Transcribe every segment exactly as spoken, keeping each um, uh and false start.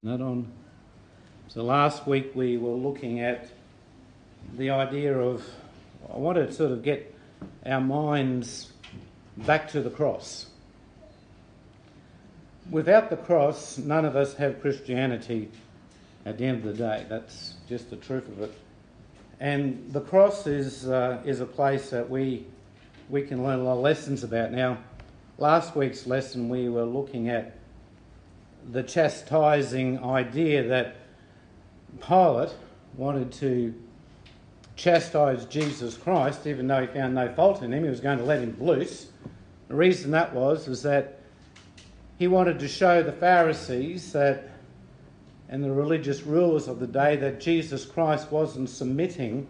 That on. So last week we were looking at the idea of, I want to sort of get our minds back to the cross. Without the cross, none of us have Christianity at the end of the day. That's just the truth of it. And the cross is uh, is a place that we we can learn a lot of lessons about. Now, last week's lesson we were looking at the chastising idea that Pilate wanted to chastise Jesus Christ, even though he found no fault in him. He was going to let him loose. The reason that was was that he wanted to show the Pharisees that and the religious rulers of the day that Jesus Christ wasn't submitting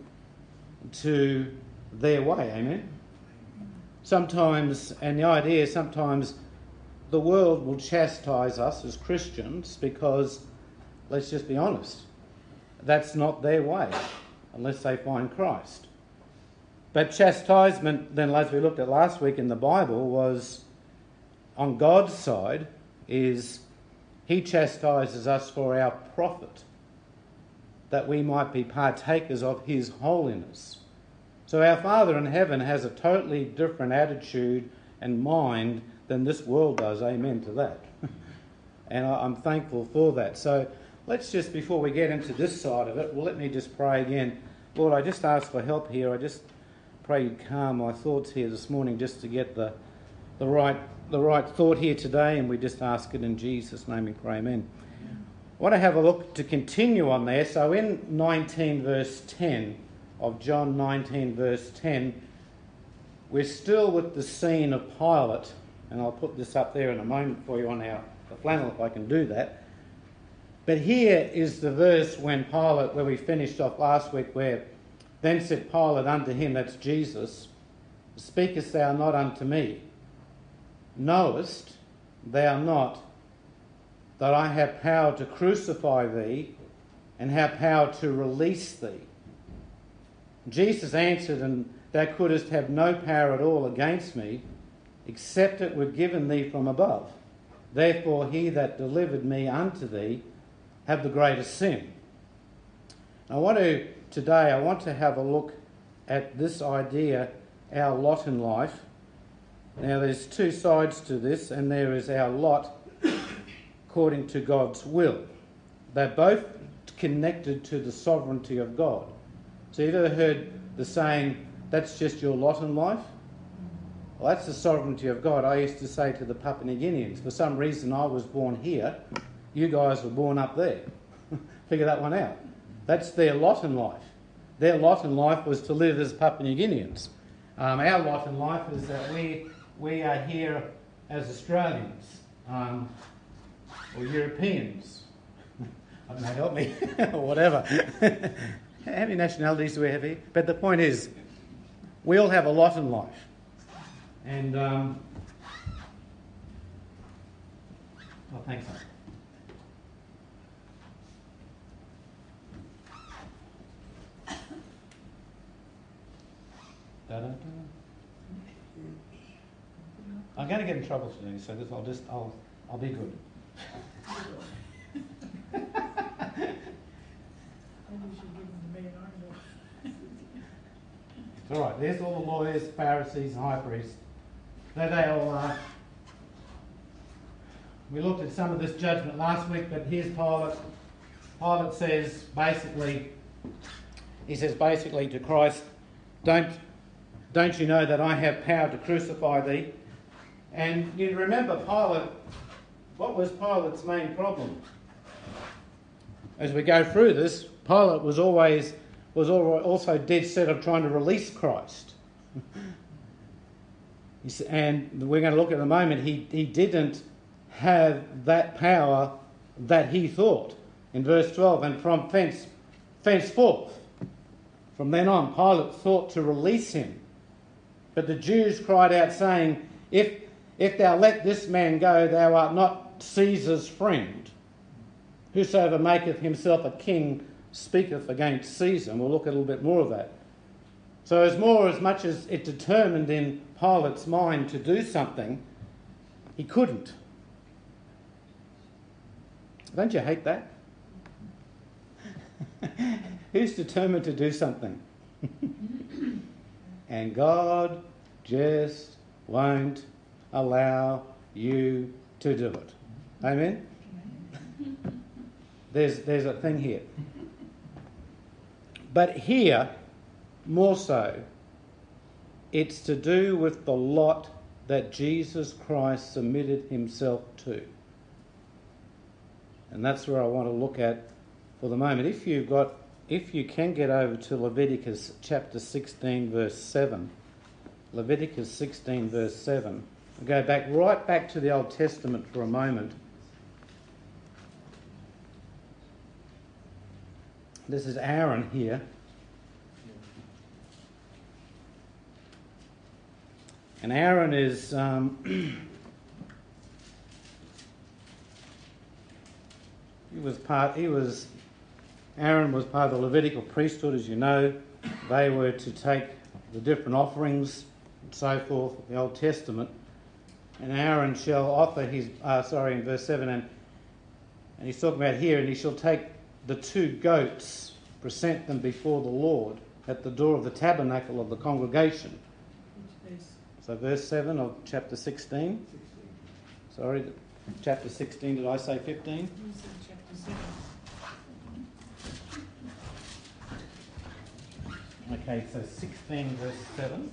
to their way. Amen? Sometimes, and the idea is sometimes the world will chastise us as Christians because, let's just be honest, that's not their way unless they find Christ. But chastisement, then as we looked at last week in the Bible, was on God's side is He chastises us for our profit, that we might be partakers of His holiness. So our Father in heaven has a totally different attitude and mind than this world does. Amen to that. And I'm thankful for that. So let's just, before we get into this side of it, well, let me just pray again. Lord, I just ask for help here. I just pray you'd calm my thoughts here this morning just to get the the right the right thought here today, and we just ask it in Jesus' name we pray, amen. I want to have a look to continue on there. So in nineteen verse ten of John nineteen verse ten, we're still with the scene of Pilate, and I'll put this up there in a moment for you on our the flannel if I can do that. But here is the verse when Pilate, where we finished off last week, where then said Pilate unto him, that's Jesus, speakest thou not unto me? Knowest thou not that I have power to crucify thee and have power to release thee? Jesus answered, and thou couldst have no power at all against me, except it were given thee from above. Therefore he that delivered me unto thee have the greatest sin. I want to, today, I want to have a look at this idea, our lot in life. Now there's two sides to this, and there is our lot according to God's will. They're both connected to the sovereignty of God. So you've ever heard the saying, that's just your lot in life? Well, that's the sovereignty of God. I used to say to the Papua New Guineans, for some reason I was born here, you guys were born up there. Figure that one out. That's their lot in life. Their lot in life was to live as Papua New Guineans. Um, our lot in life is that we we are here as Australians um, or Europeans. I don't know, help me, or whatever. How many nationalities do we have here? But the point is, we all have a lot in life. And, um, oh, thanks, mate. Da-da-da. I'm going to get in trouble today, so this, I'll just, I'll, I'll be good. It's all right. There's all the lawyers, Pharisees, and high priests. There they all are. We looked at some of this judgment last week, but here's Pilate. Pilate says basically, he says basically to Christ, don't, don't you know that I have power to crucify thee? And you remember Pilate, what was Pilate's main problem? As we go through this, Pilate was always was also dead set of trying to release Christ. And we're going to look at the moment, he, he didn't have that power that he thought. In verse twelve, and from thence, thenceforth, from then on, Pilate thought to release him. But the Jews cried out, saying, If if thou let this man go, thou art not Caesar's friend. Whosoever maketh himself a king speaketh against Caesar. And we'll look at a little bit more of that. So as more as much as it determined in Pilate's mind to do something, he couldn't. Don't you hate that? Who's determined to do something? And God just won't allow you to do it. Amen? There's, there's a thing here. But here, more so, it's to do with the lot that Jesus Christ submitted himself to. And that's where I want to look at for the moment. If you've got, if you can get over to Leviticus chapter sixteen, verse seven. Leviticus sixteen, verse seven. I'll go back right back to the Old Testament for a moment. This is Aaron here. And Aaron is um, he was part. He was Aaron was part of the Levitical priesthood, as you know. They were to take the different offerings and so forth of the Old Testament. And Aaron shall offer his. Uh, sorry, in verse seven, and and he's talking about here, and he shall take the two goats, present them before the Lord at the door of the tabernacle of the congregation. So verse seven of chapter sixteen. Sorry, chapter sixteen, did I say fifteen? You said chapter seven. Okay, so sixteen verse seven.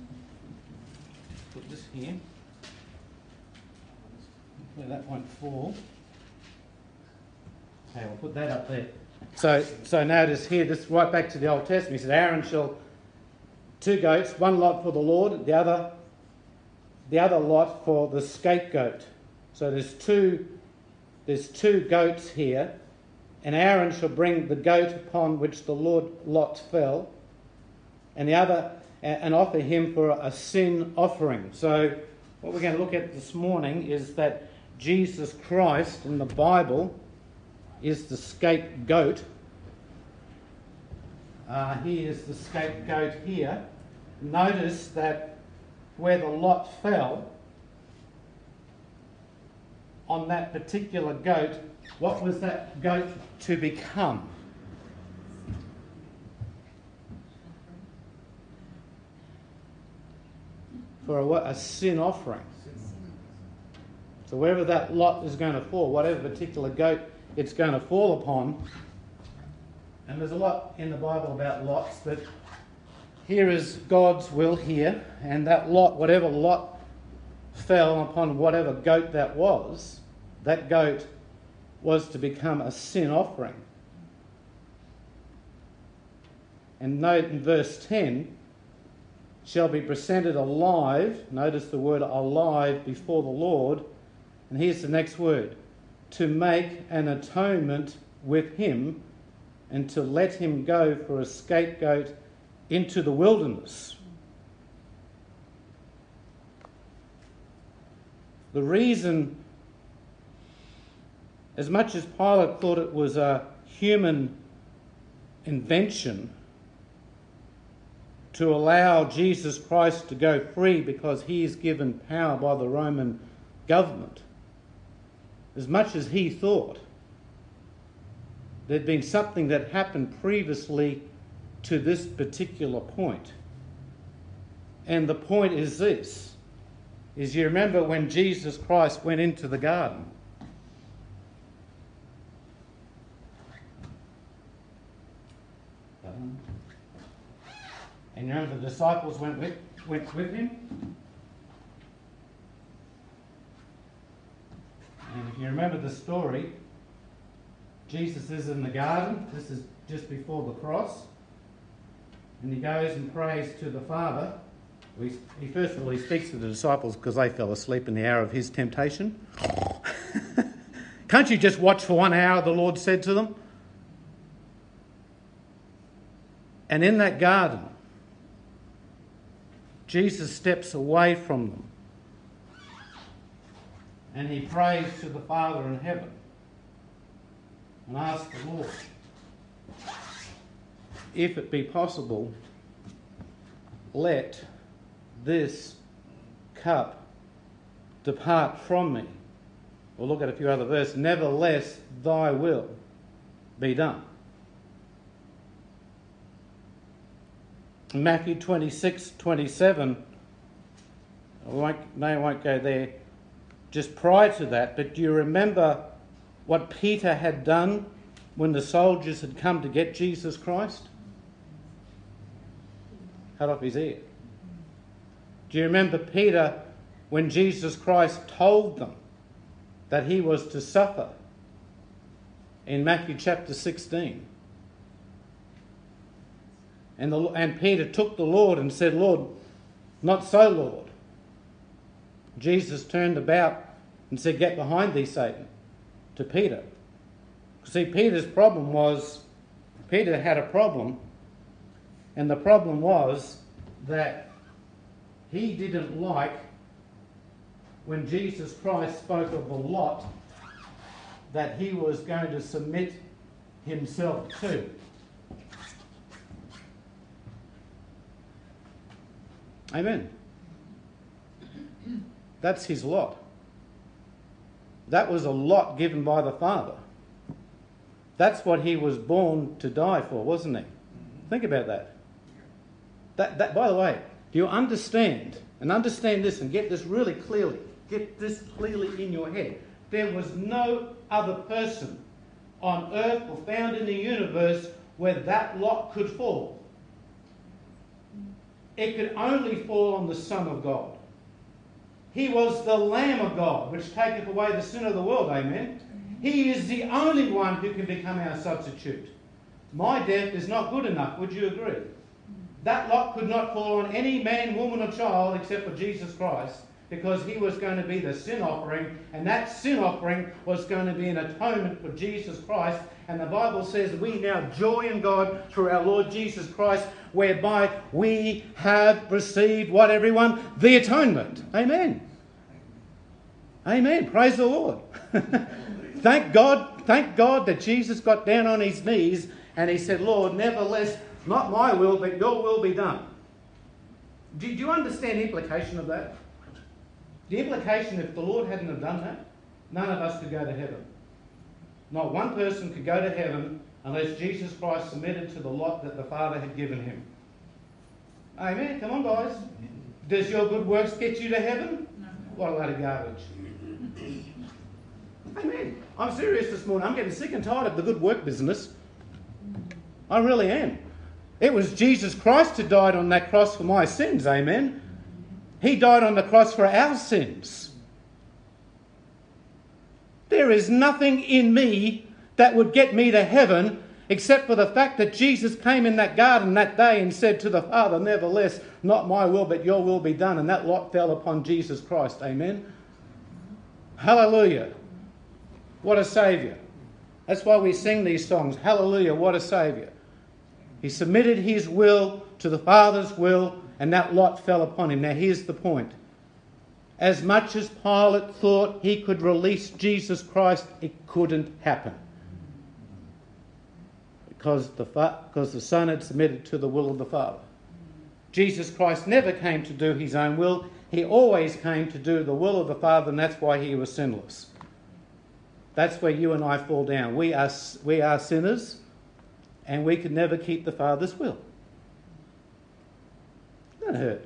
Put this here. Where that won't fall. Okay, we'll put that up there. So, so notice here, this right back to the Old Testament. He said, Aaron shall two goats, one lot for the Lord, the other, the other lot for the scapegoat. So there's two, there's two goats here, and Aaron shall bring the goat upon which the Lord lot fell, and the other, and offer him for a sin offering. So what we're going to look at this morning is that Jesus Christ in the Bible is the scapegoat. Uh, he is the scapegoat here. Notice that where the lot fell on that particular goat, what was that goat to become? For a, what, a sin offering. So wherever that lot is going to fall, whatever particular goat it's going to fall upon, and there's a lot in the Bible about lots, but here is God's will here, and that lot, whatever lot fell upon whatever goat that was, that goat was to become a sin offering. And note in verse ten, shall be presented alive, notice the word alive, before the Lord, and here's the next word, to make an atonement with him and to let him go for a scapegoat into the wilderness. The reason, as much as Pilate thought it was a human invention to allow Jesus Christ to go free because he is given power by the Roman government, as much as he thought there'd been something that happened previously to this particular point. And the point is this, is you remember when Jesus Christ went into the garden. And you remember the disciples went with, went with him? And if you remember the story, Jesus is in the garden. This is just before the cross. And he goes and prays to the Father. He, he first of all, he speaks to the disciples because they fell asleep in the hour of his temptation. Can't you just watch for one hour, the Lord said to them. And in that garden, Jesus steps away from them. And he prays to the Father in heaven and asks the Lord, if it be possible, let this cup depart from me. We'll look at a few other verses. Nevertheless, thy will be done. Matthew twenty-six, twenty-seven, I won't, no, I won't go there just prior to that, but do you remember what Peter had done when the soldiers had come to get Jesus Christ? Cut off his ear. Do you remember Peter when Jesus Christ told them that he was to suffer in Matthew chapter sixteen? And, the, and Peter took the Lord and said, Lord, not so, Lord. Jesus turned about and said, get behind thee, Satan, to Peter. See, Peter's problem was, Peter had a problem, and the problem was that he didn't like when Jesus Christ spoke of the lot that he was going to submit himself to. Amen. That's his lot. That was a lot given by the Father. That's what he was born to die for, wasn't he? Think about that. That, that. By the way, do you understand, and understand this and get this really clearly, get this clearly in your head. There was no other person on earth or found in the universe where that lot could fall. It could only fall on the Son of God. He was the Lamb of God, which taketh away the sin of the world. Amen. He is the only one who can become our substitute. My death is not good enough. Would you agree? That lot could not fall on any man, woman or child except for Jesus Christ, because he was going to be the sin offering, and that sin offering was going to be an atonement for Jesus Christ. And the Bible says we now joy in God through our Lord Jesus Christ, whereby we have received what, everyone? The atonement. Amen. Amen. Praise the Lord. Thank God, thank God that Jesus got down on his knees and he said, Lord, nevertheless, not my will, but your will be done. Do, do you understand the implication of that? The implication, if the Lord hadn't have done that, none of us could go to heaven. Not one person could go to heaven unless Jesus Christ submitted to the lot that the Father had given him. Amen. Come on, guys. Does your good works get you to heaven? No. What a load of garbage. Amen. I'm serious this morning. I'm getting sick and tired of the good work business. I really am. It was Jesus Christ who died on that cross for my sins. Amen. He died on the cross for our sins. There is nothing in me that would get me to heaven except for the fact that Jesus came in that garden that day and said to the Father, nevertheless, not my will but your will be done. And that lot fell upon Jesus Christ. Amen. Hallelujah. What a Saviour. That's why we sing these songs. Hallelujah, what a Saviour. He submitted his will to the Father's will, and that lot fell upon him. Now here's the point. As much as Pilate thought he could release Jesus Christ, it couldn't happen. Because the, because the Son had submitted to the will of the Father. Jesus Christ never came to do his own will. He always came to do the will of the Father, and that's why he was sinless. That's where you and I fall down. We are, we are sinners, and we can never keep the Father's will. That hurt.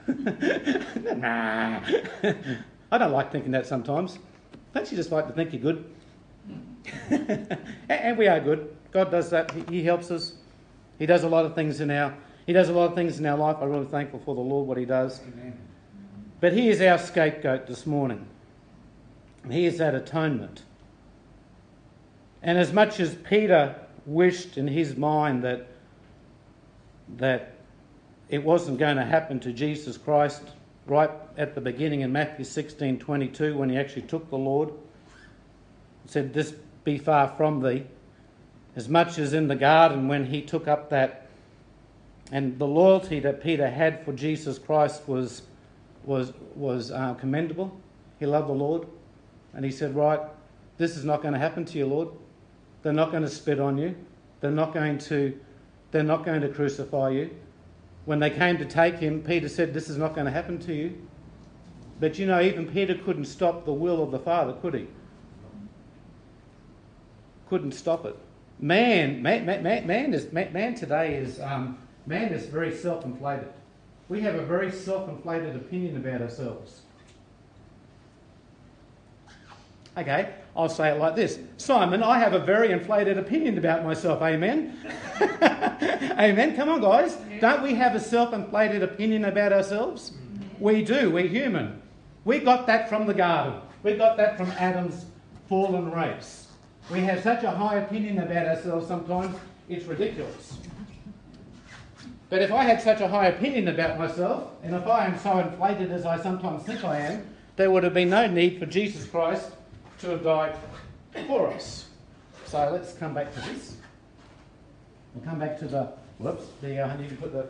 Nah. I don't like thinking that sometimes. Don't you just like to think you're good? And we are good. God does that. He helps us. He does a lot of things in our He does a lot of things in our life. I'm really thankful for the Lord, what he does. Amen. But he is our scapegoat this morning. He is that atonement. And as much as Peter wished in his mind that that it wasn't going to happen to Jesus Christ right at the beginning in Matthew sixteen twenty-two, when he actually took the Lord, said, "This be far from thee," as much as in the garden when he took up that, and the loyalty that Peter had for Jesus Christ was was was uh, commendable. He loved the Lord, and he said, "Right, this is not going to happen to you, Lord. They're not going to spit on you. They're not going to, they're not going to crucify you." When they came to take him, Peter said, "This is not going to happen to you." But you know, even Peter couldn't stop the will of the Father, could he? couldn't stop it. Man, man, man, man, man is man, man today is um, man is very self-inflated. We have a very self-inflated opinion about ourselves. Okay, I'll say it like this. Simon, I have a very inflated opinion about myself. Amen? Amen? Come on, guys. Don't we have a self-inflated opinion about ourselves? We do. We're human. We got that from the garden. We got that from Adam's fallen race. We have such a high opinion about ourselves sometimes, it's ridiculous. But if I had such a high opinion about myself, and if I am so inflated as I sometimes think I am, there would have been no need for Jesus Christ to have died for us. So let's come back to this. We'll come back to the... Whoops, there you go. I need to put the...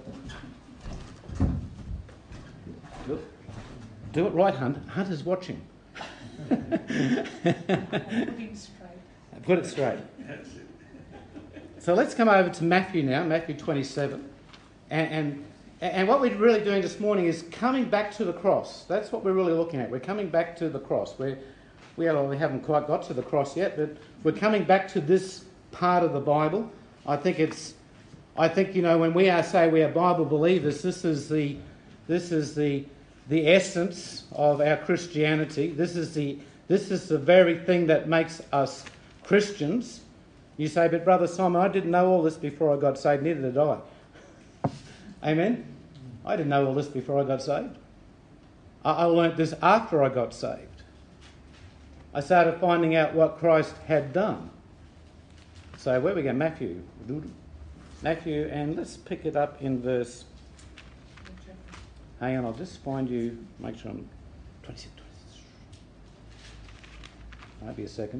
Look. Do it right, Hunt. Hunt is watching. Put it straight. Put it straight. So let's come over to Matthew now, Matthew twenty-seven. And, and, and what we're really doing this morning is coming back to the cross. That's what we're really looking at. We're coming back to the cross. We're, we, well, we haven't quite got to the cross yet, but we're coming back to this part of the Bible. I think it's, I think, you know, when we are say we are Bible believers, this is the, this is the, the essence of our Christianity. This is the, this is the very thing that makes us Christians. You say, but Brother Simon, I didn't know all this before I got saved, neither did I. Amen? I didn't know all this before I got saved. I, I learnt this after I got saved. I started finding out what Christ had done. So where we go? Matthew. Matthew, and let's pick it up in verse... Hang on, I'll just find you, make sure I'm... twenty-six, twenty-six. Might be a second.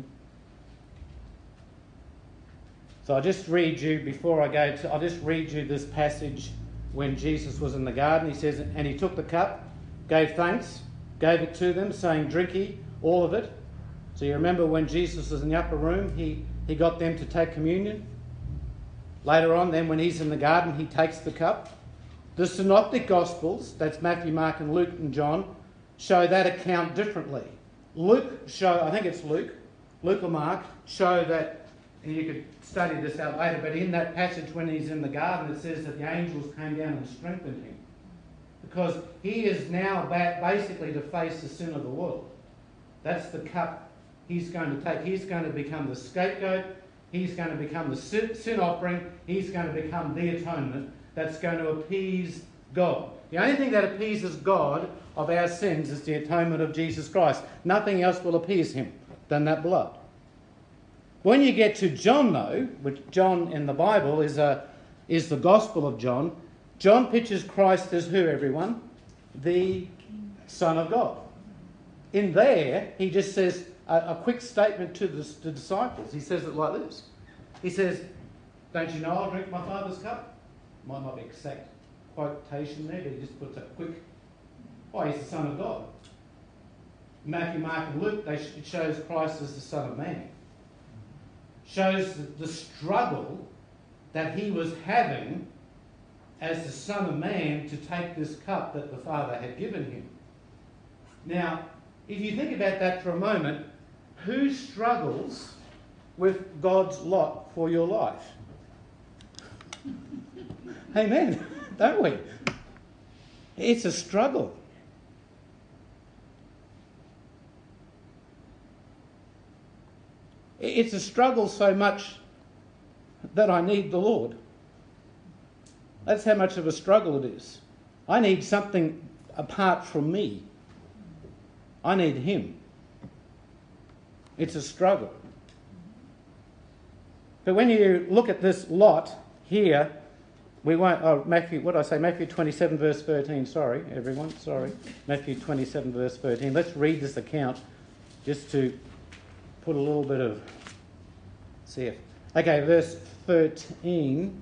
So I'll just read you, before I go to... I'll just read you this passage when Jesus was in the garden. He says, and he took the cup, gave thanks, gave it to them, saying, drink ye, all of it. So you remember when Jesus was in the upper room, he, he got them to take communion. Later on, then, when he's in the garden, he takes the cup. The Synoptic Gospels, that's Matthew, Mark and Luke and John, show that account differently. Luke show, I think it's Luke, Luke or Mark, show that, and you could study this out later, but in that passage when he's in the garden, it says that the angels came down and strengthened him. Because he is now back basically to face the sin of the world. That's the cup he's going to take. He's going to become the scapegoat. He's going to become the sin offering. He's going to become the atonement that's going to appease God. The only thing that appeases God of our sins is the atonement of Jesus Christ. Nothing else will appease him than that blood. When you get to John, though, which John in the Bible is a is the Gospel of John, John pictures Christ as who, everyone? The Son of God. In there, he just says a, a quick statement to the, the disciples. He says it like this. He says, don't you know I'll drink my Father's cup? Might not be exact quotation there, but he just puts a quick, oh, he's the Son of God. Matthew, Mark and Luke, they, it shows Christ as the Son of Man. Shows the, the struggle that he was having as the Son of Man to take this cup that the Father had given him. Now, if you think about that for a moment, who struggles with God's lot for your life? Amen, don't we? It's a struggle. It's a struggle so much that I need the Lord. That's how much of a struggle it is. I need something apart from me. I need him. It's a struggle. But when you look at this lot here, we won't, oh, Matthew, what did I say? Matthew twenty-seven verse thirteen, sorry, everyone, sorry. Matthew twenty-seven verse thirteen. Let's read this account just to put a little bit of, see if, okay, verse thirteen.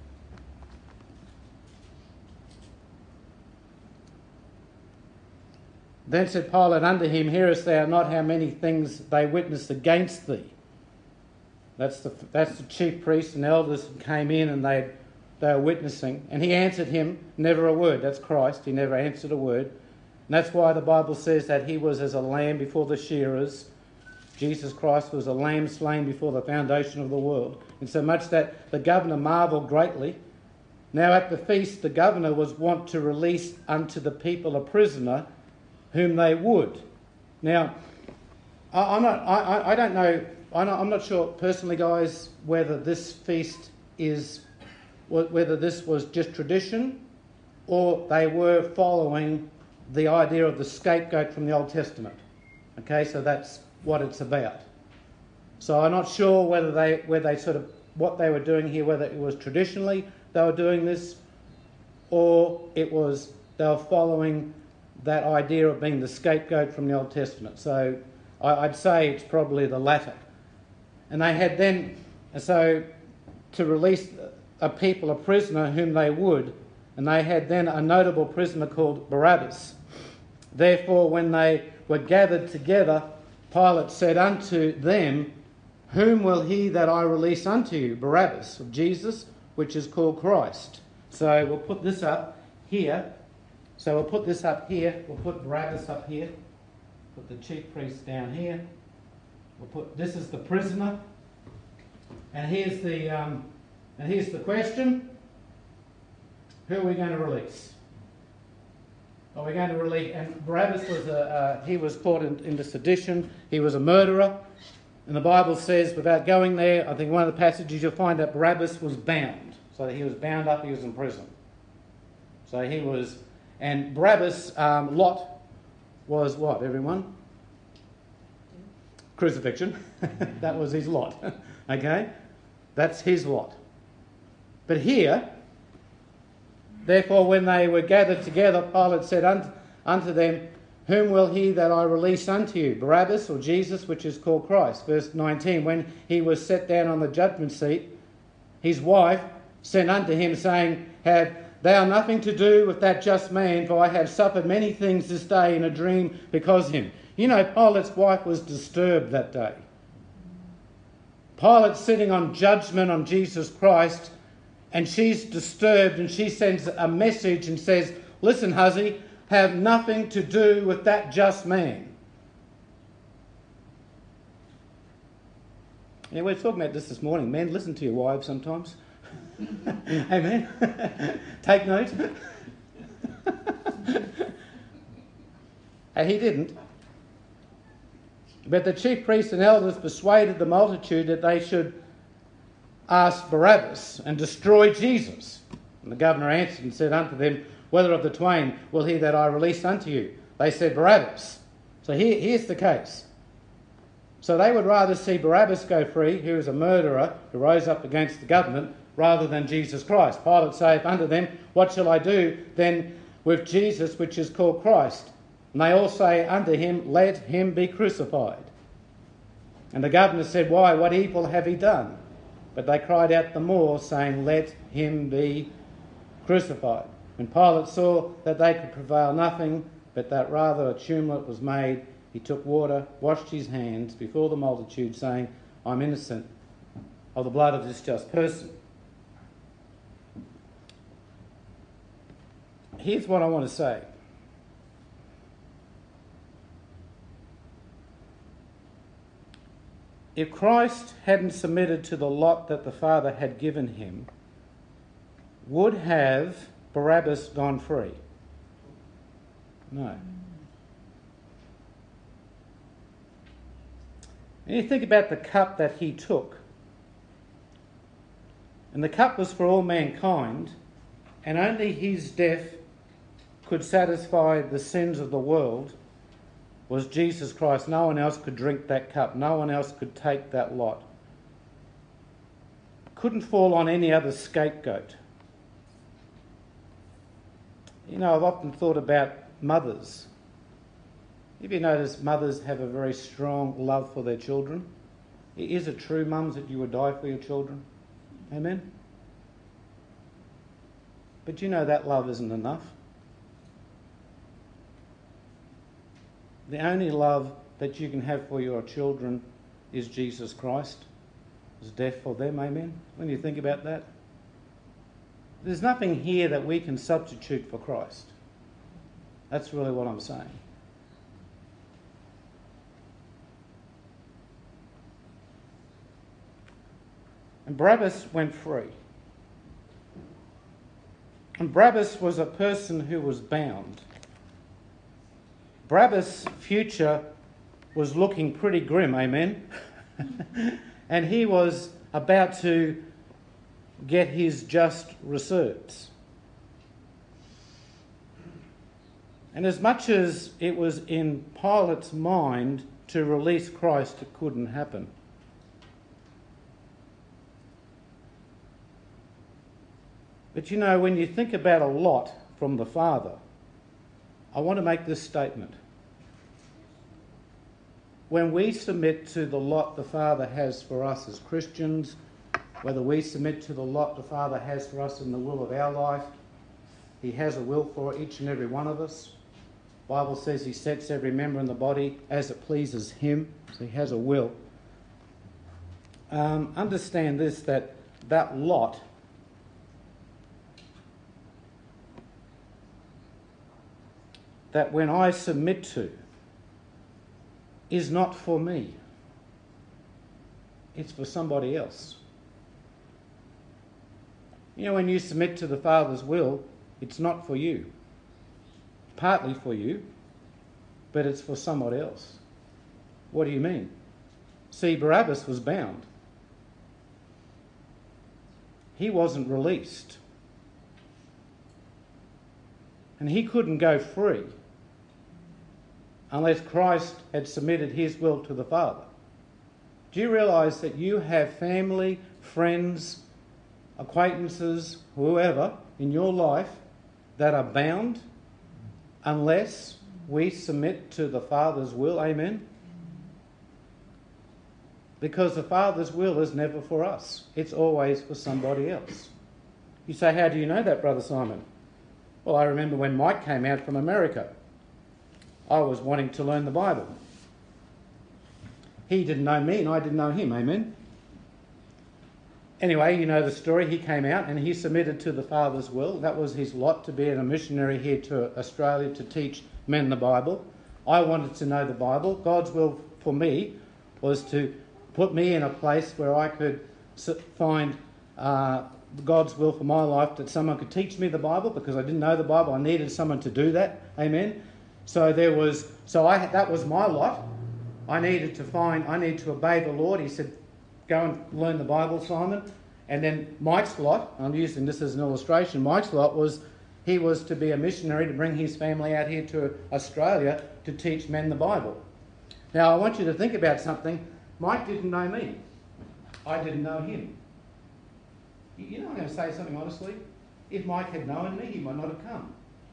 Then said Pilate unto him, hearest thou not how many things they witnessed against thee? That's the that's the chief priests and elders who came in and they they were witnessing. And he answered him, never a word. That's Christ. He never answered a word. And that's why the Bible says that he was as a lamb before the shearers, Jesus Christ was a lamb slain before the foundation of the world, insomuch that the governor marvelled greatly. Now at the feast the governor was wont to release unto the people a prisoner whom they would. Now, I, I'm not, I, I don't know, I'm not, I'm not sure personally, guys, whether this feast is, whether this was just tradition or they were following the idea of the scapegoat from the Old Testament. Okay, so that's what it's about. So I'm not sure whether they, whether they sort of, what they were doing here, whether it was traditionally they were doing this, or it was they were following that idea of being the scapegoat from the Old Testament. So I, I'd say it's probably the latter. And they had then, so to release a people, a prisoner whom they would, and they had then a notable prisoner called Barabbas. Therefore, when they were gathered together, Pilate said unto them, Whom will he that I release unto you? Barabbas, or Jesus, which is called Christ. So we'll put this up here. So we'll put this up here. We'll put Barabbas up here. Put the chief priest down here. We'll put, this is the prisoner. And here's the, um, and here's the question. Who are we going to release? Are we going to release? And Barabbas was a, uh, he was caught in, into sedition. He was a murderer. And the Bible says, without going there, I think one of the passages you'll find that Barabbas was bound. So he was bound up, he was in prison. So he was, and Barabbas' um, lot was what, everyone? Crucifixion. That was his lot. Okay? That's his lot. But here, therefore, when they were gathered together, Pilate said unto, unto them, Whom will he that I release unto you? Barabbas or Jesus, which is called Christ? Verse nineteen, when he was set down on the judgment seat, his wife sent unto him, saying, Have thou nothing to do with that just man, for I have suffered many things this day in a dream because of him. You know, Pilate's wife was disturbed that day. Pilate's sitting on judgment on Jesus Christ, and she's disturbed, and she sends a message and says, Listen, huzzy, have nothing to do with that just man. Yeah, we were talking about this this morning. Men, listen to your wives sometimes. Amen. Take note. And he didn't. But the chief priests and elders persuaded the multitude that they should ask Barabbas and destroy Jesus. And the governor answered and said unto them, Whether of the twain will he that I release unto you? They said, Barabbas. So here, here's the case. So they would rather see Barabbas go free, who is a murderer who rose up against the government, rather than Jesus Christ. Pilate saith unto them, What shall I do then with Jesus, which is called Christ? And they all say unto him, Let him be crucified. And the governor said, Why, what evil have he done? But they cried out the more, saying, Let him be crucified. When Pilate saw that they could prevail nothing, but that rather a tumult was made, he took water, washed his hands before the multitude, saying, I'm innocent of the blood of this just person. Here's what I want to say. If Christ hadn't submitted to the lot that the Father had given him, would have Barabbas gone free? No. And you think about the cup that he took. And the cup was for all mankind, and only his death could satisfy the sins of the world. Was Jesus Christ. No one else could drink that cup. No one else could take that lot. Couldn't fall on any other scapegoat. You know, I've often thought about mothers. Have you noticed mothers have a very strong love for their children? Is it true, mums, that you would die for your children? Amen? But you know that love isn't enough. The only love that you can have for your children is Jesus Christ. His death for them, amen? When you think about that. There's nothing here that we can substitute for Christ. That's really what I'm saying. And Barabbas went free. And Barabbas was a person who was bound. Barabbas' future was looking pretty grim, amen? And he was about to get his just reserves. And as much as it was in Pilate's mind to release Christ, it couldn't happen. But you know, when you think about a lot from the Father, I want to make this statement. When we submit to the lot the Father has for us as Christians, whether we submit to the lot the Father has for us in the will of our life, He has a will for each and every one of us. The Bible says He sets every member in the body as it pleases Him, so He has a will. Um, understand this, that that lot that when I submit to is not for me. It's for somebody else. You know, when you submit to the Father's will, it's not for you. Partly for you, but it's for somebody else. What do you mean? See, Barabbas was bound. He wasn't released. And he couldn't go free unless Christ had submitted his will to the Father. Do you realise that you have family, friends, acquaintances, whoever in your life that are bound unless we submit to the Father's will? Amen? Because the Father's will is never for us. It's always for somebody else. You say, how do you know that, Brother Simon? Well, I remember when Mike came out from America. I was wanting to learn the Bible. He didn't know me and I didn't know him, amen? Anyway, you know the story. He came out and he submitted to the Father's will. That was his lot, to be a missionary here to Australia to teach men the Bible. I wanted to know the Bible. God's will for me was to put me in a place where I could find uh, God's will for my life, that someone could teach me the Bible, because I didn't know the Bible. I needed someone to do that. Amen. So there was, so I that was my lot. I needed to find, I needed to obey the Lord. He said, go and learn the Bible, Simon. And then Mike's lot, I'm using this as an illustration, Mike's lot was, he was to be a missionary to bring his family out here to Australia to teach men the Bible. Now I want you to think about something. Mike didn't know me. I didn't know him. You know, I'm going to say something honestly. If Mike had known me, he might not have come.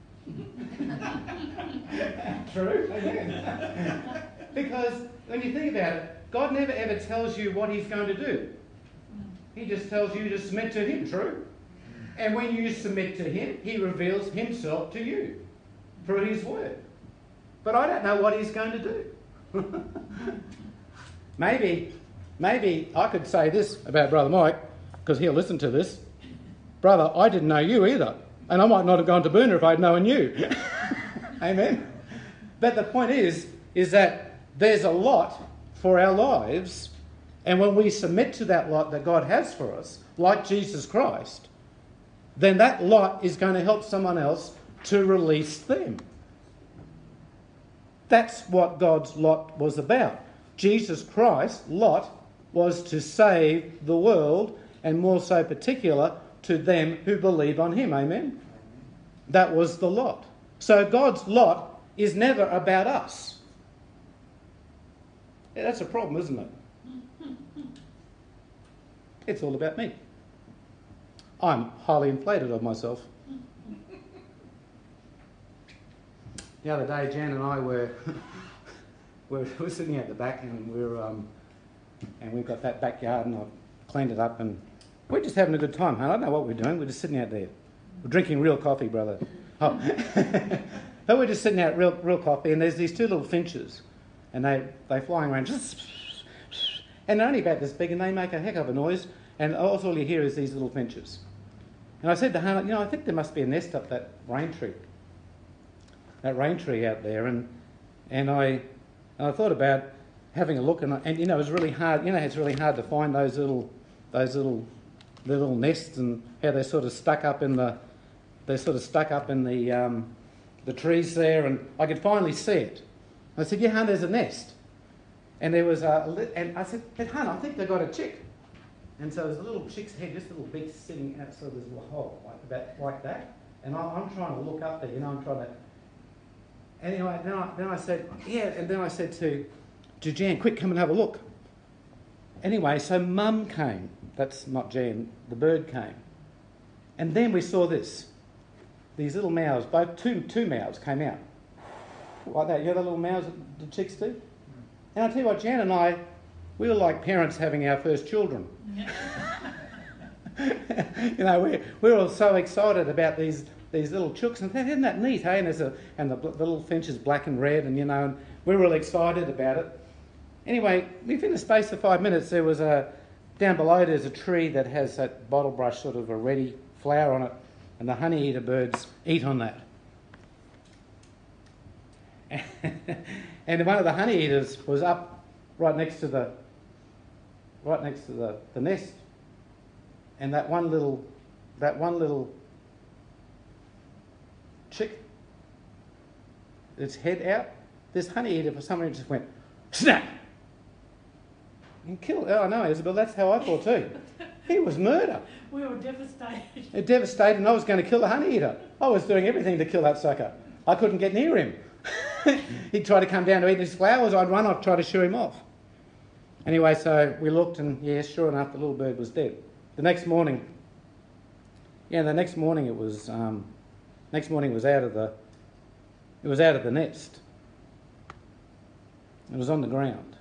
True? Amen. Because when you think about it, God never ever tells you what he's going to do. He just tells you to submit to him, true? And when you submit to him, he reveals himself to you through his word. But I don't know what he's going to do. maybe, maybe I could say this about Brother Mike, because he'll listen to this. Brother, I didn't know you either. And I might not have gone to Boonah if I'd known you. Amen. But the point is, is that there's a lot for our lives. And when we submit to that lot that God has for us, like Jesus Christ, then that lot is going to help someone else to release them. That's what God's lot was about. Jesus Christ's lot was to save the world, and more so particular to them who believe on him. Amen? That was the lot. So God's lot is never about us. Yeah, that's a problem, isn't it? It's all about me. I'm highly inflated of myself. The other day, Jan and I were we were sitting at the back, and we were um, and we've got that backyard, and I've cleaned it up, and we're just having a good time. I don't know what we're doing. We're just sitting out there. We're drinking real coffee, brother. Oh. But we're just sitting out real real coffee, and there's these two little finches, and they they're flying around, and they're only about this big, and they make a heck of a noise, and all, all you hear is these little finches. And I said to Hannah, you know, I think there must be a nest up that rain tree, that rain tree out there, and and I and I thought about having a look, and, I, and you know, it's really hard. You know, it's really hard to find those little those little little nests and how they're sort of stuck up in the they're sort of stuck up in the um, the trees there, and I could finally see it. I said, "Yeah, hon, there's a nest." And there was a, li- and I said, "But hon, I think they got a chick." And so there was a little chick's head, just a little beak sitting outside this little hole, like that, like that. And I, I'm trying to look up there, you know, I'm trying to. Anyway, then I, then I said, "Yeah," and then I said to, to Jan, "Quick, come and have a look." Anyway, so Mum came. That's not Jan. The bird came, and then we saw this. These little mouths, both two two mouths came out like that. You know the little mouths that the chicks do. And I tell you what, Jan and I, we were like parents having our first children. You know, we we were all so excited about these these little chooks, and isn't that neat, hey? And there's a and the, the little finch is black and red, and you know, and we were really excited about it. Anyway, within the space of five minutes, there was a down below. There's a tree that has that bottle brush sort of a reddy flower on it, and the honey eater birds eat on that. And one of the honey eaters was up right next to the right next to the, the nest, and that one little that one little chick, its head out, this honey eater for some reason just went snap and killed. Oh no, Isabel, that's how I thought too. It was murder. We were devastated. It devastated, and I was going to kill the honey eater. I was doing everything to kill that sucker. I couldn't get near him. He'd try to come down to eat his flowers. I'd run off, try to shoo him off. Anyway, so we looked, and yeah, sure enough, the little bird was dead. The next morning, yeah, the next morning it was, um, next morning it was out of the, it was out of the nest. It was on the ground.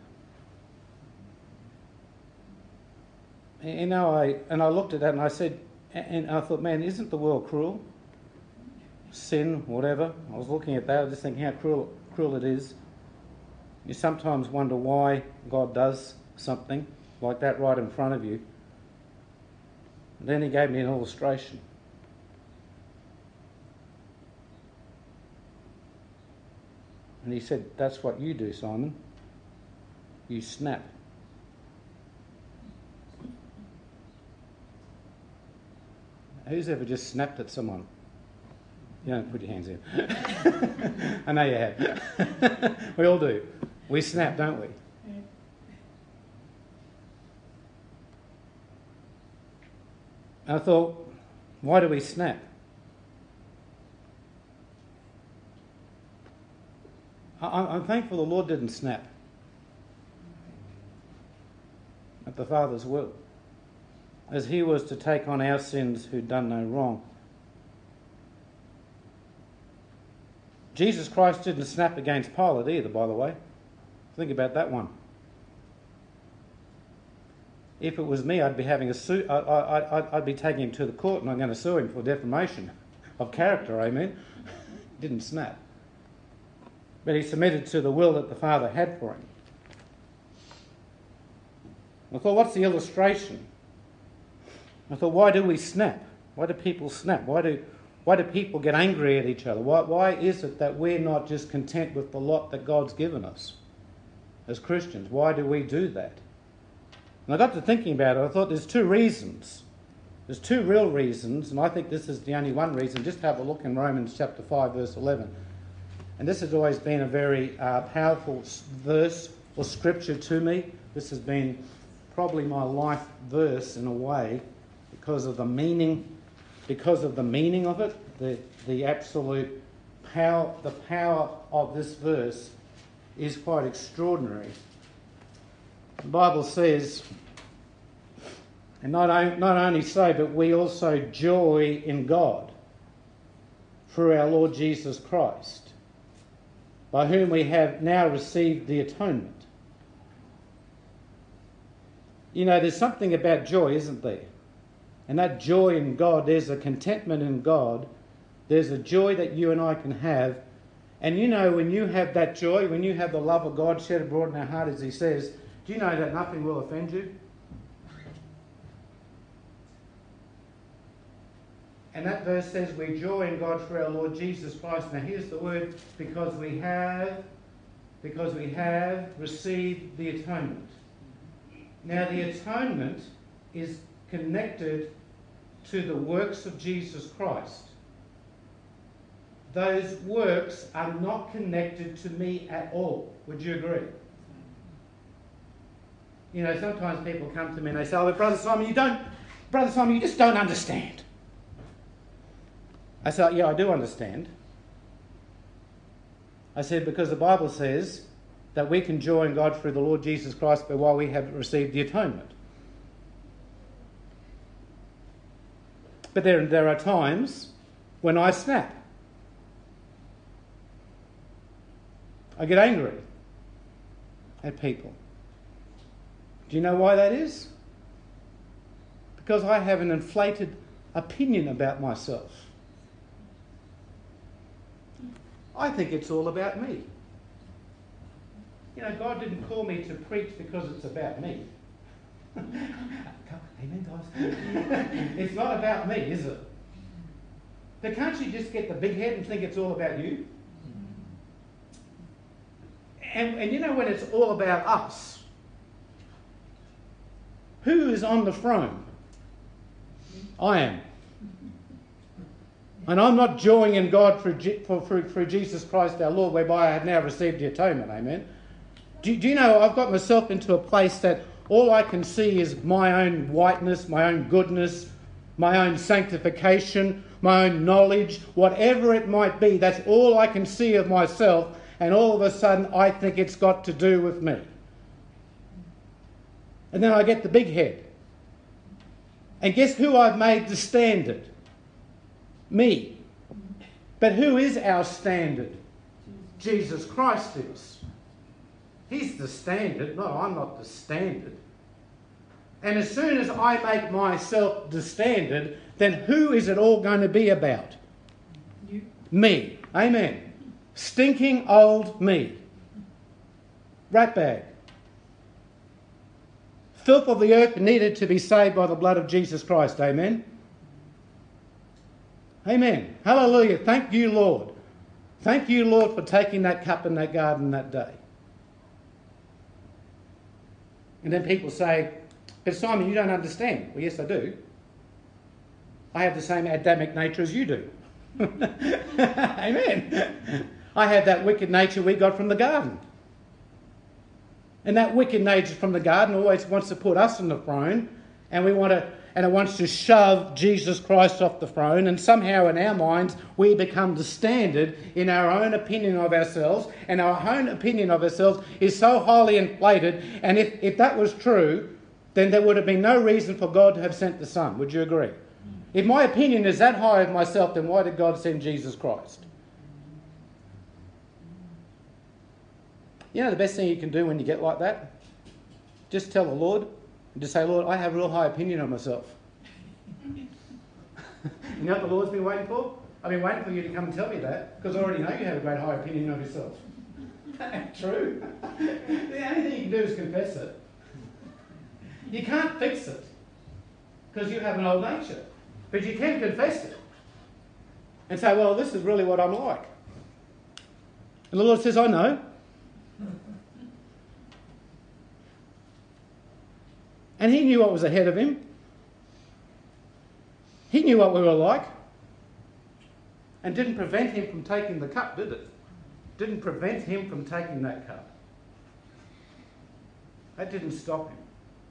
And, you know, I and I looked at that and I said, and I thought, man, isn't the world cruel? Sin, whatever. I was looking at that, I was just thinking how cruel, cruel it is. You sometimes wonder why God does something like that right in front of you. And then he gave me an illustration. And he said, "That's what you do, Simon. You snap." Who's ever just snapped at someone? You don't put your hands in. I know you have. We all do. We snap, don't we? Yeah. I thought, why do we snap? I, I'm thankful the Lord didn't snap at the Father's will, as he was to take on our sins who'd done no wrong. Jesus Christ didn't snap against Pilate either, by the way. Think about that one. If it was me, I'd be having a suit. I, I, I, I'd be taking him to the court, and I'm going to sue him for defamation of character. Amen. Didn't snap, but he submitted to the will that the Father had for him. I thought, what's the illustration? I thought, why do we snap? Why do people snap? Why do Why do people get angry at each other? Why, why is it that we're not just content with the lot that God's given us as Christians? Why do we do that? And I got to thinking about it. I thought there's two reasons. There's two real reasons, and I think this is the only one reason. Just have a look in Romans chapter five, verse eleven. And this has always been a very uh, powerful verse or scripture to me. This has been probably my life verse in a way because of the meaning Because of the meaning of it, the, the absolute power, the power of this verse is quite extraordinary. The Bible says, and not, on, not only so, but we also joy in God through our Lord Jesus Christ, by whom we have now received the atonement. You know, there's something about joy, isn't there? And that joy in God, there's a contentment in God. There's a joy that you and I can have. And you know, when you have that joy, when you have the love of God shed abroad in our heart, as he says, do you know that nothing will offend you? And that verse says, we joy in God through our Lord Jesus Christ. Now here's the word, because we have, because we have received the atonement. Now the atonement is connected to the works of Jesus Christ, those works are not connected to me at all. Would you agree? You know, sometimes people come to me and they say, oh, but Brother Simon, you don't, Brother Simon, you just don't understand. I said, yeah, I do understand. I said, because the Bible says that we can join God through the Lord Jesus Christ, but while we have received the atonement. But there, there are times when I snap. I get angry at people. Do you know why that is? Because I have an inflated opinion about myself. I think it's all about me. You know, God didn't call me to preach because it's about me. Amen, guys. It's not about me, is it? But can't you just get the big head and think it's all about you? And, and you know, when it's all about us, who is on the throne? I am. And I'm not joying in God through, through, through Jesus Christ our Lord, whereby I have now received the atonement. Amen. Do, do you know, I've got myself into a place that all I can see is my own whiteness, my own goodness, my own sanctification, my own knowledge, whatever it might be. That's all I can see of myself, and all of a sudden I think it's got to do with me. And then I get the big head. And guess who I've made the standard? Me. But who is our standard? Jesus Christ is. He's the standard. No, I'm not the standard. And as soon as I make myself the standard, then who is it all going to be about? You. Me. Amen. Stinking old me. Ratbag. Filth of the earth needed to be saved by the blood of Jesus Christ. Amen. Amen. Hallelujah. Thank you, Lord. Thank you, Lord, for taking that cup in that garden that day. And then people say, but Simon, you don't understand. Well, yes, I do. I have the same Adamic nature as you do. Amen. I have that wicked nature we got from the garden. And that wicked nature from the garden always wants to put us on the throne, and we want to, and it wants to shove Jesus Christ off the throne, and somehow in our minds we become the standard in our own opinion of ourselves, and our own opinion of ourselves is so highly inflated, and if, if that was true, then there would have been no reason for God to have sent the Son. Would you agree? If my opinion is that high of myself, then why did God send Jesus Christ? You know the best thing you can do when you get like that? Just tell the Lord, and just say, Lord, I have a real high opinion of myself. You know what the Lord's been waiting for? I've been waiting for you to come and tell me that, because I already know you have a great high opinion of yourself. True. The only thing you can do is confess it. You can't fix it, because you have an old nature. But you can confess it. And say, well, this is really what I'm like. And the Lord says, I know. And he knew what was ahead of him. He knew what we were like. And didn't prevent him from taking the cup, did it? Didn't prevent him from taking that cup. That didn't stop him.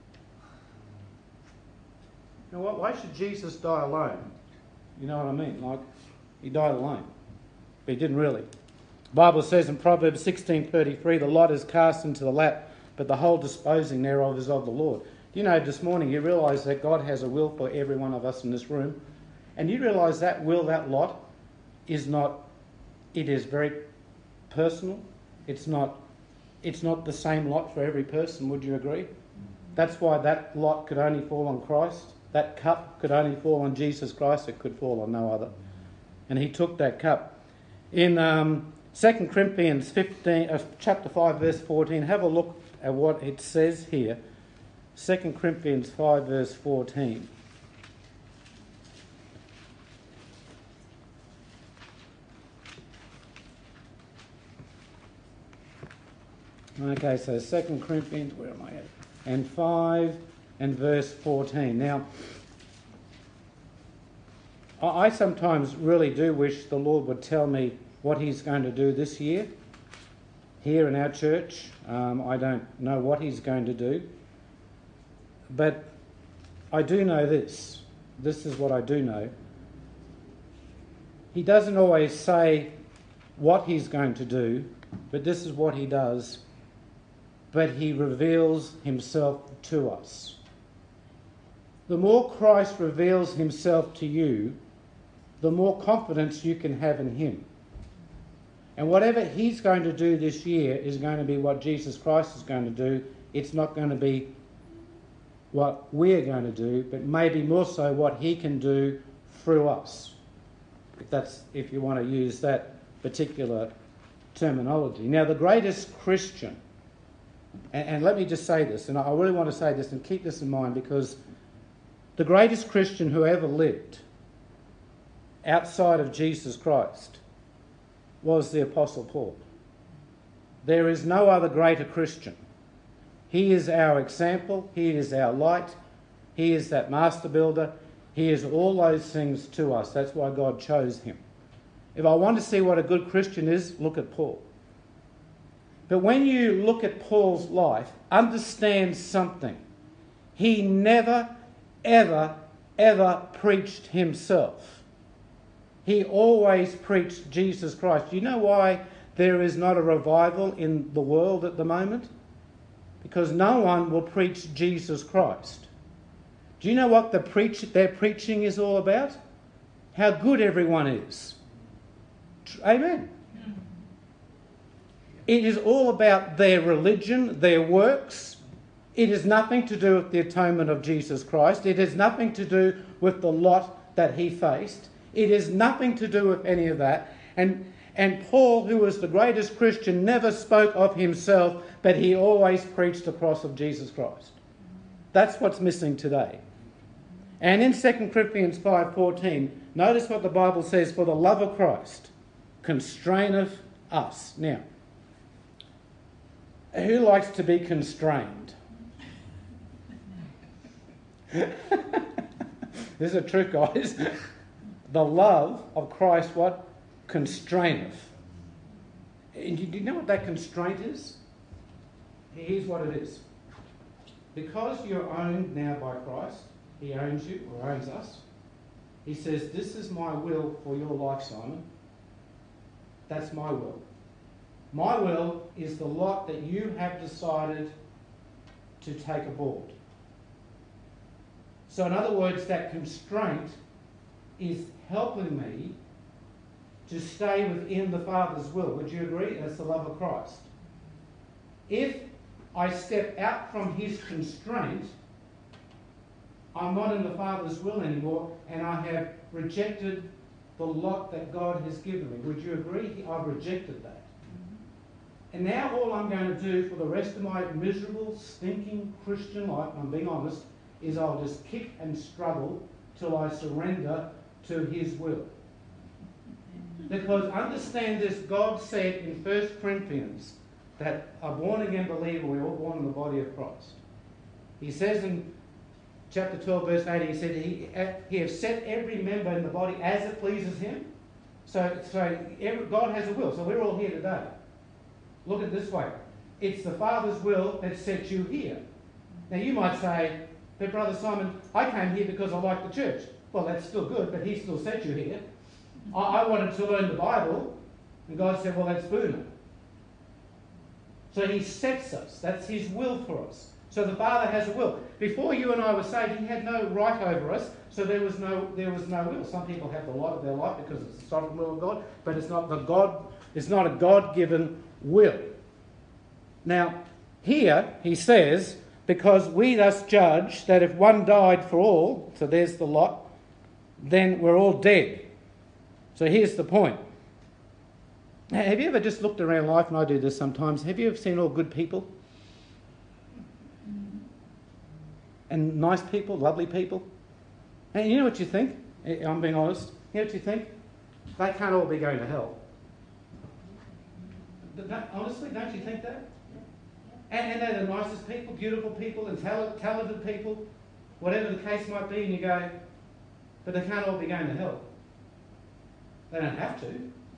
You know what? Why should Jesus die alone? You know what I mean? Like, he died alone. But he didn't really. The Bible says in Proverbs sixteen thirty-three, the lot is cast into the lap, but the whole disposing thereof is of the Lord. You know, this morning you realise that God has a will for every one of us in this room. And you realise that will, that lot, is not, it is very personal. It's not, it's not the same lot for every person, would you agree? That's why that lot could only fall on Christ. That cup could only fall on Jesus Christ. It could fall on no other. And he took that cup. In um, Second Corinthians fifteen, uh, chapter five, verse fourteen, have a look at what it says here. Second Corinthians five, verse fourteen. Okay, so Second Corinthians, where am I at? And five and verse fourteen. Now, I sometimes really do wish the Lord would tell me what he's going to do this year here in our church. Um, I don't know what he's going to do. But I do know this. This is what I do know. He doesn't always say what he's going to do, but this is what he does. But he reveals himself to us. The more Christ reveals himself to you, the more confidence you can have in him. And whatever he's going to do this year is going to be what Jesus Christ is going to do. It's not going to be what we're going to do, but maybe more so what he can do through us. If that's, if you want to use that particular terminology. Now, the greatest Christian, and, and let me just say this, and I really want to say this and keep this in mind, because the greatest Christian who ever lived outside of Jesus Christ was the Apostle Paul. There is no other greater Christian. He is our example. He is our light. He is that master builder. He is all those things to us. That's why God chose him. If I want to see what a good Christian is, look at Paul. But when you look at Paul's life, understand something. He never, ever, ever preached himself. He always preached Jesus Christ. Do you know why there is not a revival in the world at the moment? Because no one will preach Jesus Christ. Do you know what the preach, their preaching is all about? How good everyone is. Amen. It is all about their religion, their works. It has nothing to do with the atonement of Jesus Christ. It has nothing to do with the lot that he faced. It has nothing to do with any of that. And, and Paul, who was the greatest Christian, never spoke of himself, but he always preached the cross of Jesus Christ. That's what's missing today. And in Second Corinthians five fourteen, notice what the Bible says, "For the love of Christ constraineth us." Now, who likes to be constrained? This is a trick, guys. The love of Christ, what? Constraineth. And do you know what that constraint is? Here's what it is. Because you're owned now by Christ, he owns you, or owns us. He says, this is my will for your life, Simon. That's my will. My will is the lot that you have decided to take aboard. So in other words, that constraint is helping me to stay within the Father's will. Would you agree? That's the love of Christ. If I step out from his constraint, I'm not in the Father's will anymore, and I have rejected the lot that God has given me. Would you agree? I've rejected that. And now all I'm going to do for the rest of my miserable, stinking Christian life, I'm being honest, is I'll just kick and struggle till I surrender to his will. Because understand this, God said in First Corinthians that a born-again believer, we're all born in the body of Christ. He says in chapter twelve, verse eight, he said, He, he has set every member in the body as it pleases him. So, so every, God has a will. So we're all here today. Look at it this way. It's the Father's will that set you here. Now you might say, but Brother Simon, I came here because I like the church. Well, that's still good, but he still set you here. I, I wanted to learn the Bible, and God said, well, that's Boona. So he sets us. That's his will for us. So the Father has a will. Before you and I were saved, he had no right over us, so there was no there was no will. Some people have the lot of their life because it's the sovereign will of God, but it's not the God. It's not a God-given will. Now, here he says, because we thus judge that if one died for all, so there's the lot, then we're all dead. So here's the point. Now, have you ever just looked around life, and I do this sometimes, have you ever seen all good people? And nice people, lovely people? And you know what you think? I'm being honest. You know what you think? They can't all be going to hell. But that, honestly, don't you think that? And, and they're the nicest people, beautiful people, and tal- talented people, whatever the case might be, and you go, but they can't all be going to hell. They don't have to.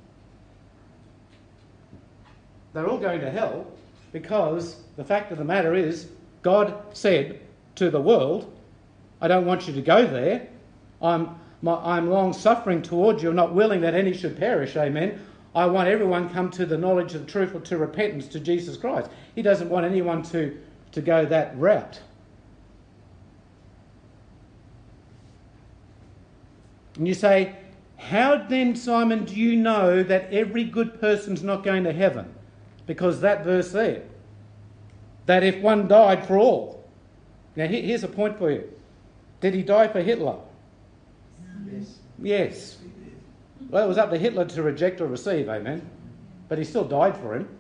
They're all going to hell because the fact of the matter is God said to the world, I don't want you to go there. I'm, my, I'm long-suffering towards you. I'm not willing that any should perish, amen. I want everyone come to the knowledge of the truth or to repentance to Jesus Christ. He doesn't want anyone to, to go that route. And you say, how then, Simon, do you know that every good person's not going to heaven? Because that verse there, that if one died for all. Now here's a point for you. Did he die for Hitler? Yes. Yes. Well, it was up to Hitler to reject or receive, amen. But he still died for him.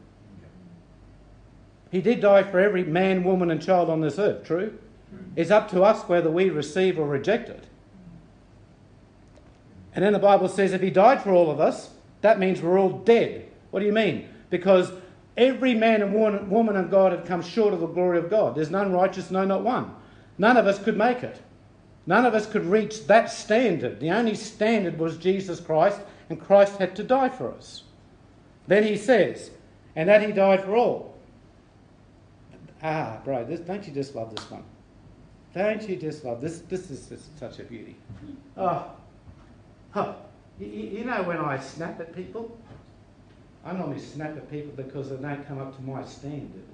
He did die for every man, woman and child on this earth, true? It's up to us whether we receive or reject it. And then the Bible says if he died for all of us, that means we're all dead. What do you mean? Because every man and woman of God have come short of the glory of God. There's none righteous, no, not one. None of us could make it. None of us could reach that standard. The only standard was Jesus Christ, and Christ had to die for us. Then he says, and that he died for all. Ah, bro, this, don't you just love this one? Don't you just love this? This is just such a beauty. Oh, huh. you, you know when I snap at people? I normally snap at people because they don't come up to my standard.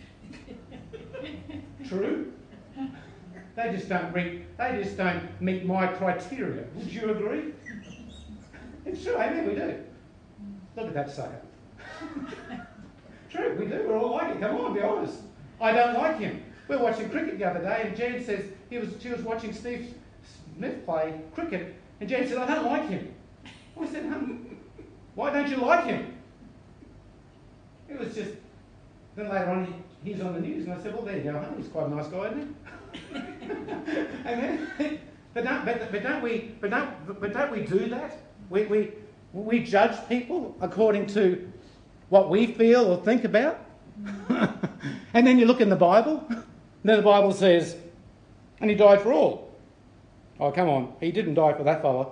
True? They just don't read, they just don't meet my criteria. Would you agree? It's true, amen, we do. Look at that sucker. True, we do, we're all like it. Come on, be honest. I don't like him. We were watching cricket the other day and Jan says, he was, she was watching Steve Smith play cricket and Jan said, I don't like him. I said, hum, why don't you like him? It was just, then later on he, he's on the news and I said, well there you go, huh? He's quite a nice guy, isn't he? Amen. But don't, but, but don't we but don't but don't we do that? We we we judge people according to what we feel or think about. And then you look in the Bible, and then the Bible says, and he died for all. Oh come on, he didn't die for that fella.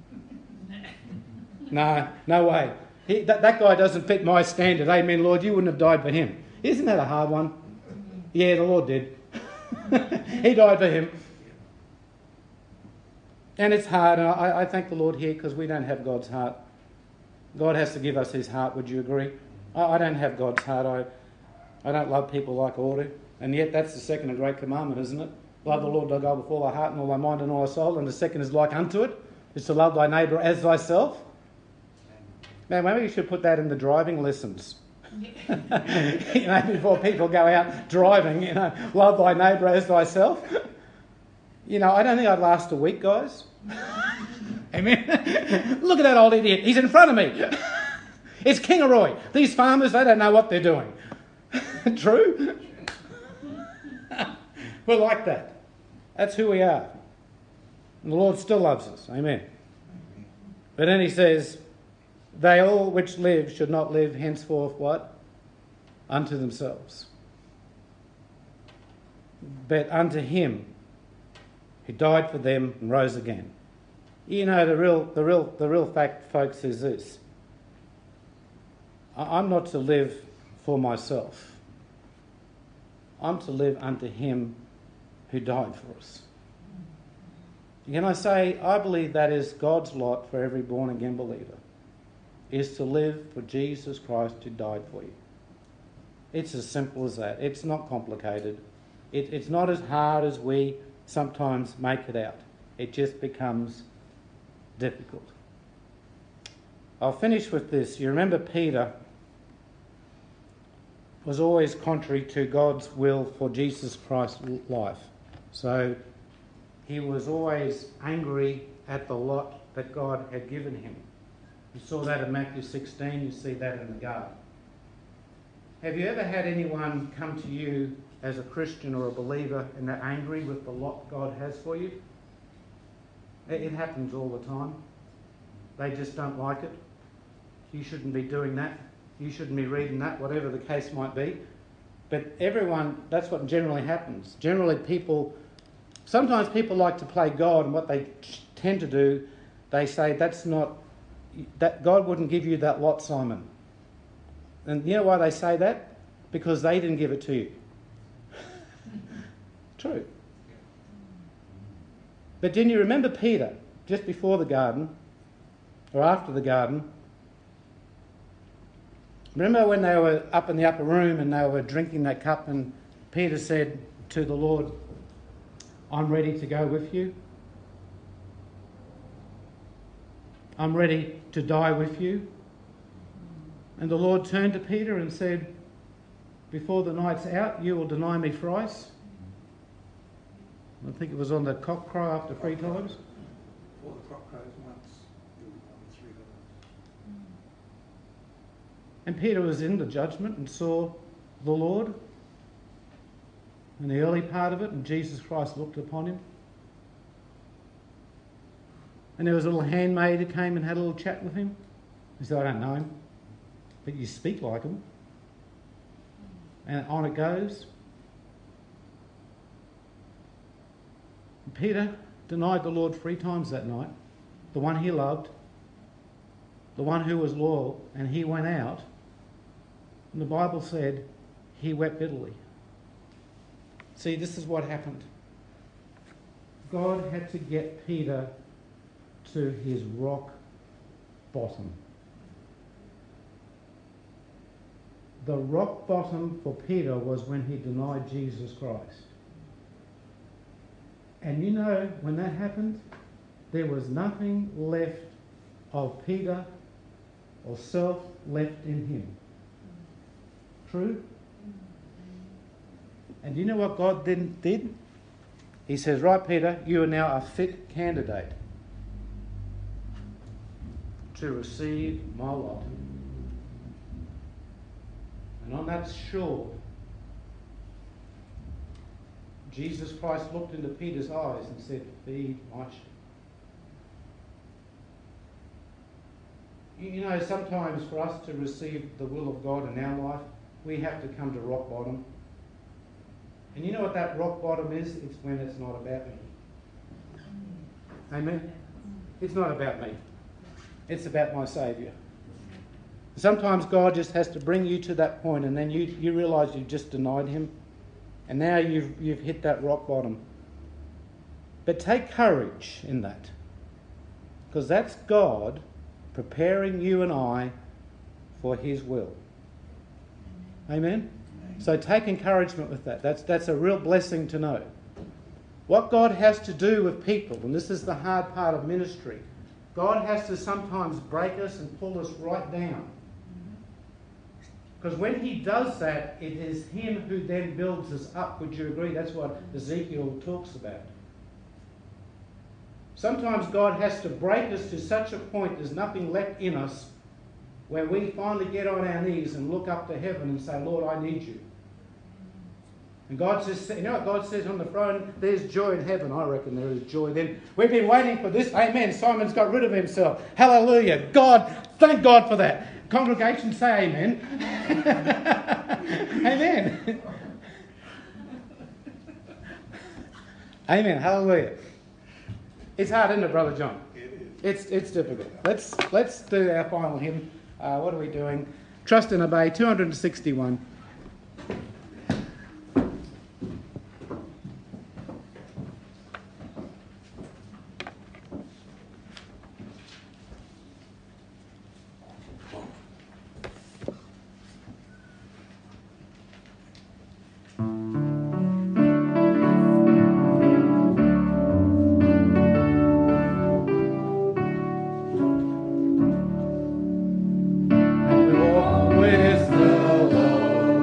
No, no way. He, that, that guy doesn't fit my standard. Amen, Lord, you wouldn't have died for him. Isn't that a hard one? Yeah, the Lord did. He died for him. And it's hard, and I, I thank the Lord here because we don't have God's heart. God has to give us his heart, would you agree? I, I don't have God's heart. I, I don't love people like I ought to. And yet that's the second and great commandment, isn't it? Love the Lord thy God with all thy heart and all thy mind and all thy soul. And the second is like unto it, is to love thy neighbour as thyself. Man, maybe you should put that in the driving lessons. You know, before people go out driving, you know, love thy neighbour as thyself. You know, I don't think I'd last a week, guys. Amen. Look at that old idiot. He's in front of me. It's Kingaroy. These farmers, they don't know what they're doing. True? We're like that. That's who we are. And the Lord still loves us. Amen. But then he says, they all which live should not live henceforth what? Unto themselves. But unto him who died for them and rose again. You know, the real the real the real fact, folks, is this. I'm not to live for myself. I'm to live unto him who died for us. Can I say, I believe that is God's lot for every born-again believer, is to live for Jesus Christ who died for you. It's as simple as that. It's not complicated. It, it's not as hard as we sometimes make it out. It just becomes difficult. I'll finish with this. You remember Peter was always contrary to God's will for Jesus Christ's life. So he was always angry at the lot that God had given him. You saw that in Matthew sixteen, you see that in the garden. Have you ever had anyone come to you as a Christian or a believer and they're angry with the lot God has for you? It, it happens all the time. They just don't like it. You shouldn't be doing that. You shouldn't be reading that, whatever the case might be. But everyone, that's what generally happens. Generally people, sometimes people like to play God, and what they tend to do, they say, that's not, that God wouldn't give you that lot, Simon. And you know why they say that? Because they didn't give it to you. True. But didn't you remember Peter, just before the garden, or after the garden? Remember when they were up in the upper room and they were drinking that cup, and Peter said to the Lord, I'm ready to go with you. I'm ready to die with you. And the Lord turned to Peter and said, before the night's out, you will deny me thrice. I think it was on the cock crow after three times. Before the cock crows once, you will deny me three times. And Peter was in the judgment and saw the Lord in the early part of it, and Jesus Christ looked upon him. And there was a little handmaid who came and had a little chat with him. He said, I don't know him, but you speak like him. And on it goes. And Peter denied the Lord three times that night, the one he loved, the one who was loyal, and he went out. And the Bible said he wept bitterly. See, this is what happened. God had to get Peter to his rock bottom. The rock bottom for Peter was when he denied Jesus Christ. And you know, when that happened, there was nothing left of Peter or self left in him. True? And do you know what God then did? He says, right, Peter, you are now a fit candidate to receive my lot. And on that shore, Jesus Christ looked into Peter's eyes and said, feed my sheep. You know, sometimes for us to receive the will of God in our life, we have to come to rock bottom. And you know what that rock bottom is? It's when it's not about me. Amen? It's not about me. It's about my Saviour. Sometimes God just has to bring you to that point, and then you, you realise you've just denied him, and now you've, you've hit that rock bottom. But take courage in that, because that's God preparing you and I for his will. Amen? So take encouragement with that. That's, that's a real blessing to know. What God has to do with people, and this is the hard part of ministry, God has to sometimes break us and pull us right down. Because when he does that, it is him who then builds us up. Would you agree? That's what Ezekiel talks about. Sometimes God has to break us to such a point there's nothing left in us, where we finally get on our knees and look up to heaven and say, Lord, I need you. And God says, you know what God says on the throne? There's joy in heaven. I reckon there is joy then. We've been waiting for this. Amen. Simon's got rid of himself. Hallelujah. God, thank God for that. Congregation, say amen. Amen. Amen. Hallelujah. It's hard, isn't it, Brother John? It's it's difficult. Let's let's do our final hymn. Uh, what are we doing? Trust and Obey, two hundred sixty-one. With the Lord.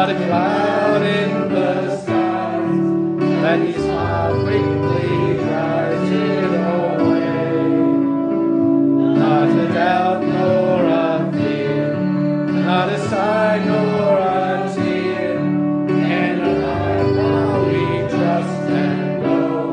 not a cloud in the sky, that his smile quickly drives it away. Not a doubt nor a fear, not a sigh nor a tear, and abide while we trust and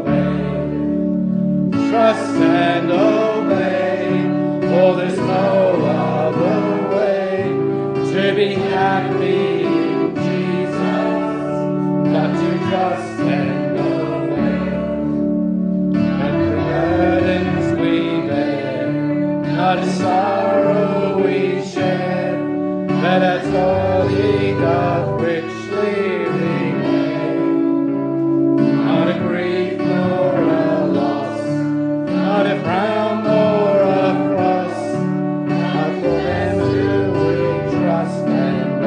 obey. Trust and obey, for there's no other way to be happy in Jesus, but to trust and obey. And the burdens we bear, not a sorrow we share, but as all he doth richly repay. Not a grief nor a loss, not a frown nor a cross, not for them who will trust and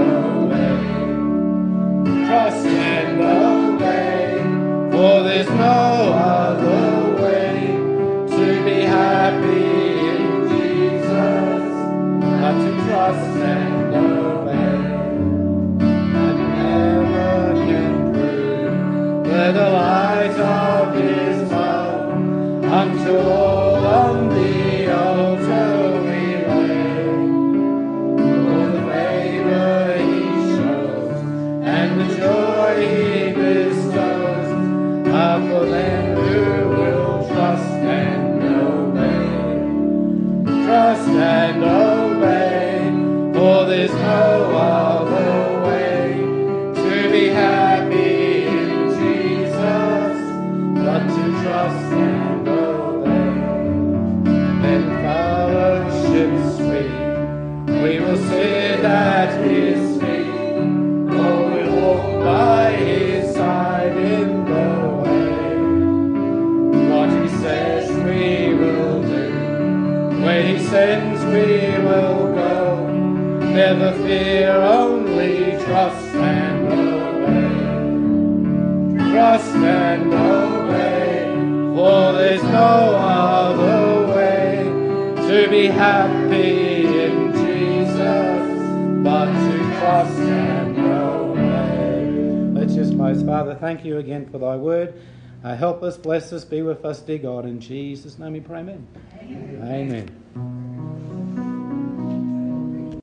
obey. Trust and obey, for there's no other way to be happy in Jesus, but to trust and obey. And never can prove the delight of his love until all on the altar we lay. For the favor he shows and the joy he bestows are for them who will trust and obey. Trust and obey, for there's no other way to be happy in Jesus, but to trust and obey. Then fellowship sweet, we will sit at his feet, or we'll walk by his side in the way. What he says we will do, where he sends we will go. Never fear, only trust and obey. Trust and obey, for there's no other way to be happy in Jesus, but to trust and obey. Let's just close. Father, thank you again for thy word. Uh, help us, bless us, be with us, dear God. In Jesus' name we pray, amen. Amen. Amen.